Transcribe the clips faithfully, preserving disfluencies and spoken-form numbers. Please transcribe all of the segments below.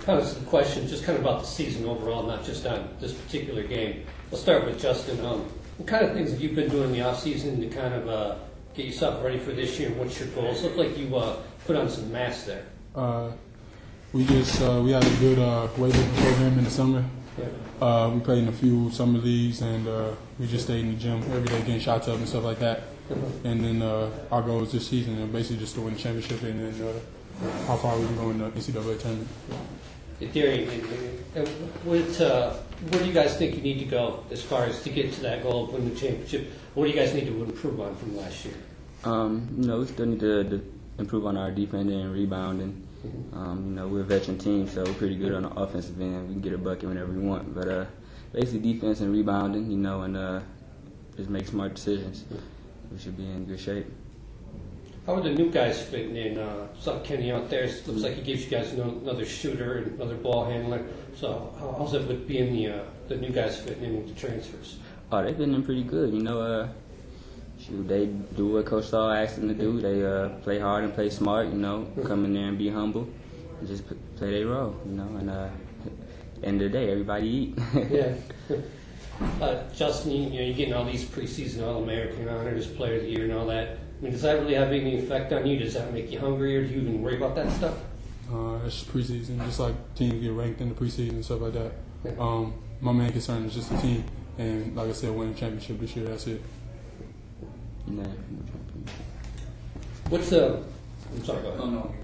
kind of some questions, just kind of about the season overall, not just on this particular game. We'll start with Justin. Um, what kind of things have you been doing in the off season to kind of uh, get yourself ready for this year? What's your goals? Look like you uh, put on some mass there. Uh, we just uh, we had a good uh, weightlifting program in the summer. Yeah. Uh, we played in a few summer leagues, and uh, we just stayed in the gym every day getting shots up and stuff like that. Uh-huh. And then uh, our goal is this season, uh, basically just to win the championship and then uh, how far we can go in the N C double A tournament. Darian, what, uh, where do you guys think you need to go as far as to get to that goal of winning the championship? What do you guys need to improve on from last year? Um, you know, we still need to, to improve on our defending and rebounding. Mm-hmm. Um, you know, we're a veteran team, so we're pretty good on the offensive end. We can get a bucket whenever we want. But uh, basically defense and rebounding, you know, and uh, just make smart decisions. We should be in good shape. How are the new guys fitting in? Uh, saw Kenny out there. It looks like he gives you guys another shooter and another ball handler. So how, how's it with being the uh, the new guys fitting in with the transfers? Oh, they've been in pretty good. You know, uh, shoot, they do what Coach Saul asked them to do. They uh, play hard and play smart. You know, come in there and be humble, and just p- play their role. You know, and uh, at the end of the day, everybody eat. Yeah. Uh, Justin, you, you know, you're getting all these preseason All-American honors, Player of the Year, and all that. I mean, does that really have any effect on you? Does that make you hungry, or do you even worry about that stuff? Uh, it's just preseason, just like teams get ranked in the preseason and stuff like that. Yeah. Um, my main concern is just the team, and like I said, winning the championship this year. That's it. Nah. What's the? I'm sorry. Go ahead. Oh, no.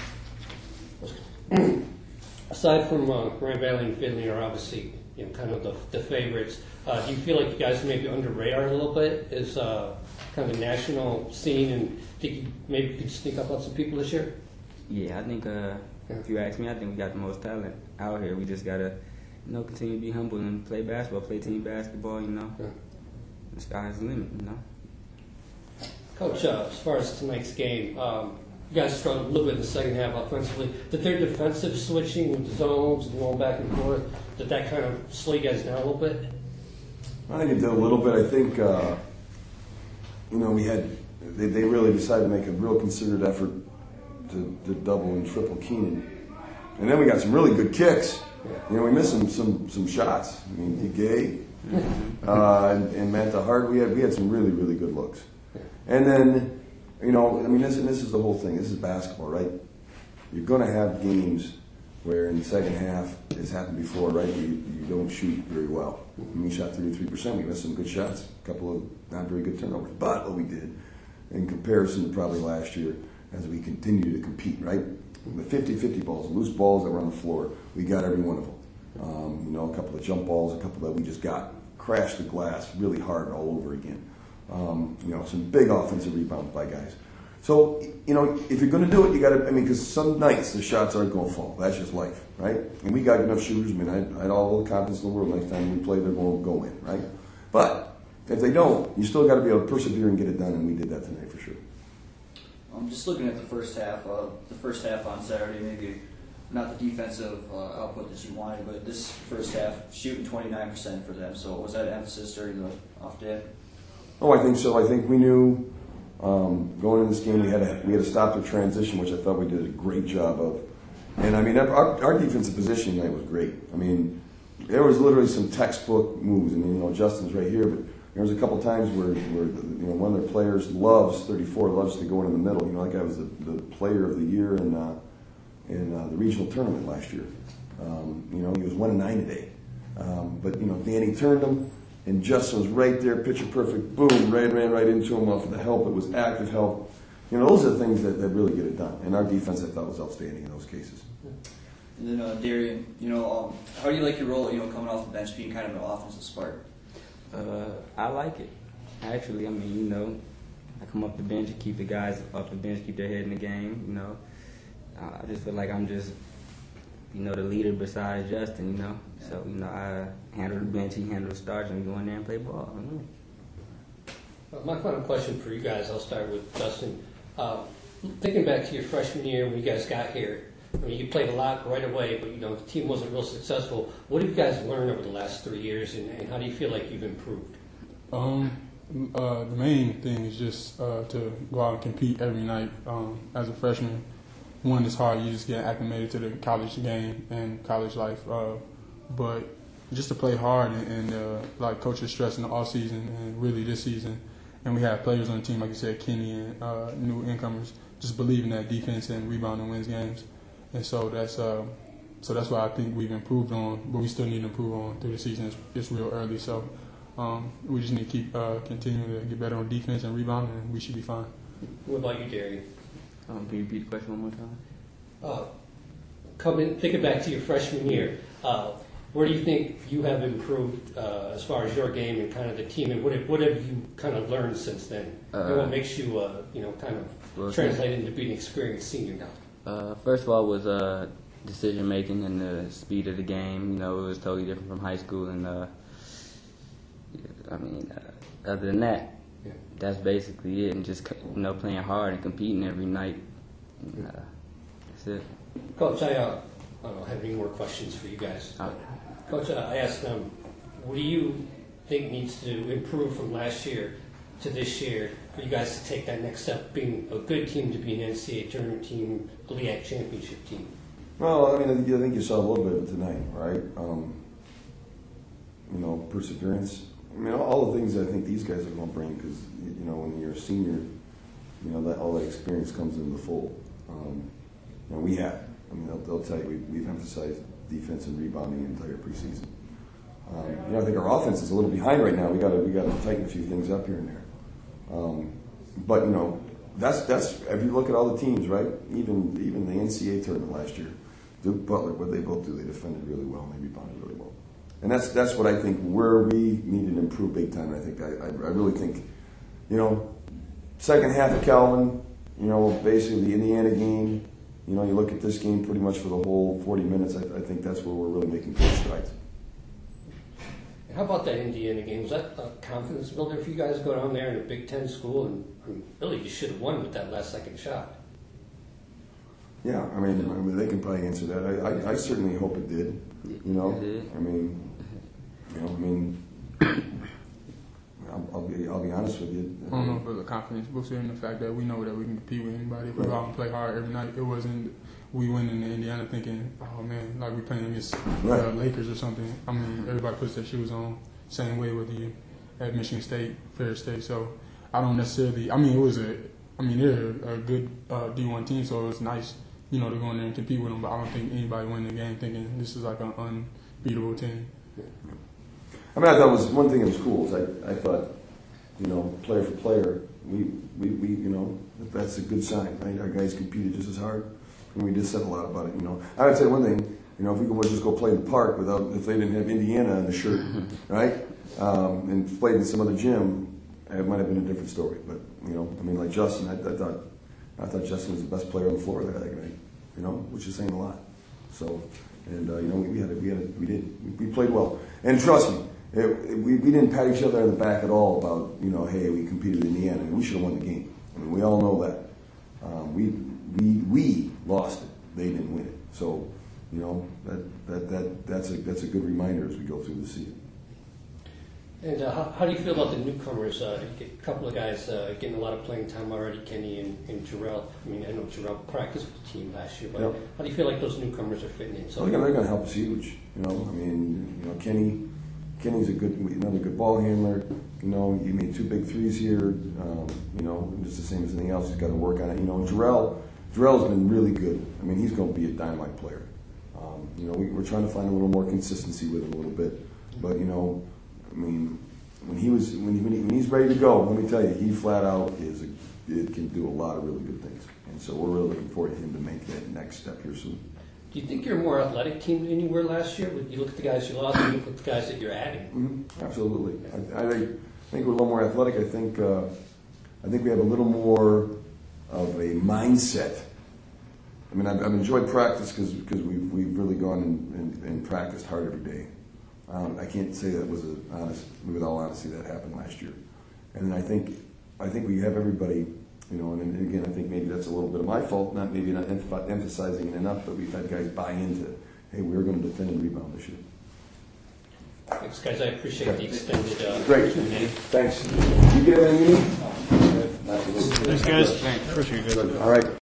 Okay. Aside from uh, Grand Valley and Finley are obviously, you know, kind of the, the favorites. Uh, do you feel like you guys may be under radar a little bit as uh, kind of a national scene, and think you maybe could sneak up on some people this year? Yeah, I think uh, if you ask me, I think we got the most talent out here. We just gotta, you know, continue to be humble and play basketball, play team basketball. You know, Yeah. the sky's the limit. You know. Coach, uh, as far as tonight's game, um, you guys struggled a little bit in the second half offensively. Did their defensive switching with the zones and going back and forth, did that kind of slow you guys down a little bit? I think it did a little bit. I think, uh, you know, we had, they, they really decided to make a real considered effort to, to double and triple Keenan. And then we got some really good kicks. You know, we missed some some, some shots. I mean, DeGay uh, and, and Manta Hart, we had, we had some really, really good looks. And then, you know, I mean, this, and this is the whole thing. This is basketball, right? You're going to have games where in the second half, it's happened before, right? You, you don't shoot very well. We shot thirty-three percent. We missed some good shots, a couple of not very good turnovers. But what we did, in comparison to probably last year, as we continue to compete, right? The fifty-fifty balls, loose balls that were on the floor, we got every one of them. Um, you know, a couple of jump balls, a couple that we just got, crashed the glass really hard all over again. Um, you know, some big offensive rebounds by guys. So, you know, if you're going to do it, you got to, I mean, because some nights the shots aren't going to fall. That's just life, right? And we got enough shooters. I mean, I, I had all the confidence in the world next time we play, they're going to go in, right? But if they don't, you still got to be able to persevere and get it done, and we did that tonight for sure. I'm just looking at the first half. Uh, the first half on Saturday, maybe not the defensive uh, output that you wanted, but this first half shooting twenty-nine percent for them. So was that emphasis during the off day? Oh, I think so. I think we knew um, going into this game we had to, we had to stop the transition, which I thought we did a great job of. And I mean, our, our defensive positioning tonight was great. I mean, there was literally some textbook moves. I mean, you know, Justin's right here, but there was a couple times where, where you know, one of their players loves thirty-four, loves to go in the middle. You know, that guy was the, the player of the year in uh, in uh, the regional tournament last year. Um, you know, he was one and nine today. Um, but you know, Danny turned him. And Justin was right there, picture perfect, boom, ran, ran right into him off of the help. It was active help. You know, those are the things that, that really get it done. And our defense, I thought, was outstanding in those cases. And then uh, Darian, you know, um, how do you like your role? You know, coming off the bench, being kind of an offensive spark. Uh, I like it. Actually, I mean, you know, I come off the bench and keep the guys off the bench, keep their head in the game. You know, I just feel like I'm just, you know, the leader besides Justin. You know, so you know, I handle the bench, he handle the starters, and we go in there and play ball. You know? Uh, my final question for you guys, I'll start with Justin. Uh, thinking back to your freshman year when you guys got here, I mean, you played a lot right away, but you know the team wasn't real successful. What have you guys learned over the last three years, and, and how do you feel like you've improved? Um, uh, the main thing is just uh, to go out and compete every night um, as a freshman. one, it's hard. You just get acclimated to the college game and college life. Uh, but just to play hard and, and uh, like coach is stressing the off season and really this season, and we have players on the team like you said, Kenny and uh, new incomers, just believing that defense and rebounding wins games, and so that's uh, so that's why I think we've improved on, but we still need to improve on through the season. It's, it's real early, so um, we just need to keep uh, continuing to get better on defense and rebounding, and we should be fine. What about you, Darian? Um, can you repeat the question one more time? Uh, coming, thinking back to your freshman year, uh, where do you think you have improved uh, as far as your game and kind of the team, and what have, what have you kind of learned since then? Uh, and what makes you, uh, you know, kind of well, translate into being an experienced senior now? Uh, first of all, was uh, decision making and the speed of the game. You know, it was totally different from high school, and uh, I mean, uh, other than that, Yeah. that's basically it. And just you know, playing hard and competing every night. And, uh, that's it. Coach, I, uh, I don't have any more questions for you guys. Uh, Coach, uh, I asked them, what do you think needs to improve from last year to this year for you guys to take that next step, being a good team to be an N C double A tournament team, a L E A C championship team? Well, I mean, I think, I think you saw a little bit of it tonight, right? Um, you know, perseverance. I mean, all, all the things that I think these guys are going to bring, because you know, when you're a senior, you know that all that experience comes into the fold. Um, you know, we have. I mean, they'll, they'll tell you we, we've emphasized defense and rebounding the entire preseason. Um, you know, I think our offense is a little behind right now. We got to we got to tighten a few things up here and there. Um, but you know, that's that's if you look at all the teams, right? Even even the N C double A tournament last year, Duke, Butler, what they both do, they defended really well and they rebounded really well. And that's that's what I think where we need to improve big time. I think I, I, I really think, you know, second half of Calvin, you know, basically the Indiana game. You know, you look at this game pretty much for the whole forty minutes. I, I think that's where we're really making good strides. How about that Indiana game? Was that a confidence builder for you guys to go down there in a Big Ten school? And I mean, really, you should have won with that last second shot. Yeah, I mean, I mean they can probably answer that. I, I, I certainly hope it did. You know, It did. I mean, you know, I mean, I'll, I'll be I'll be honest with you. I don't know if it was a confidence booster in the fact that we know that we can compete with anybody. If we go out and play hard every night, it wasn't we went into Indiana thinking, oh man, like we playing against Right. uh, Lakers or something. I mean, everybody puts their shoes on same way whether you at Michigan State, Fair State. So I don't necessarily. I mean, it was a. I mean, they're a good uh, D one team, so it was nice, you know, to go in there and compete with them. But I don't think anybody win the game thinking this is like an unbeatable team. I mean, I thought it was one thing that was cool. Is I I thought, you know, player for player, we we, we you know that's a good sign. Right? Our guys competed just as hard, and we just said a lot about it. You know, I would say one thing. You know, if we could just go play in the park without, if they didn't have Indiana on the shirt, right, um, and played in some other gym, it might have been a different story. But you know, I mean, like Justin, I, I thought, I thought Justin was the best player on the floor there that night. You know, which is saying a lot. So, and uh, you know, we, we had, a, we had, a, we did, we, we played well. And trust me, it, it, we we didn't pat each other on the back at all about, you know, hey, we competed in Indiana and we should have won the game. I mean, we all know that. Um, we we we lost it. They didn't win it. So. You know, that, that, that that's a that's a good reminder as we go through the season. And uh, how, how do you feel about the newcomers? Uh, a couple of guys uh, getting a lot of playing time already, Kenny and, and Jarrell. I mean, I know Jarrell practiced with the team last year, but Yep. how do you feel like those newcomers are fitting in? So So they're going to help us huge. You know, I mean, you know, Kenny, Kenny's a good another good ball handler. You know, he made two big threes here. Um, you know, just the same as anything else. He's got to work on it. You know, Jarrell, Jarrell's been really good. I mean, he's going to be a dynamite player. Um, you know, we, we're trying to find a little more consistency with him a little bit, but you know, I mean, when he was when, he, when, he, when he's ready to go, let me tell you, he flat out is a, it can do a lot of really good things, and so we're really looking forward to him to make that next step here soon. do you think you're a more athletic team than you were last year? When you look at the guys you lost, and you look at the guys that you're adding. Mm-hmm. Absolutely, I, I think I think we're a little more athletic. I think uh, I think we have a little more of a mindset. I mean, I've, I've enjoyed practice because because we've we've really gone and, and, and practiced hard every day. Um, I can't say that was a honest, with all honesty, that happened last year. And I think I think we have everybody, you know. And, and again, I think maybe that's a little bit of my fault, not maybe not emph- emphasizing it enough, but we've had guys buy into, hey, we're going to defend and rebound this year. Thanks, guys. I appreciate the extended. Uh, Great, thanks. You get anything you need? Thanks, guys. Thanks. Appreciate it. All right.